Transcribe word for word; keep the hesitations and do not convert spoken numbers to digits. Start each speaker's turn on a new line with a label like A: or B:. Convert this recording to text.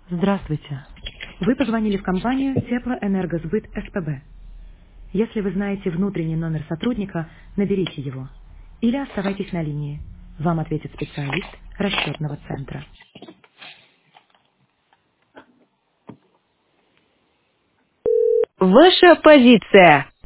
A: Здравствуйте. Вы позвонили в компанию Теплоэнергосбыт СПБ. Если вы знаете внутренний номер сотрудника, наберите его. Или оставайтесь на линии. Вам ответит специалист расчетного центра.
B: Ваша позиция.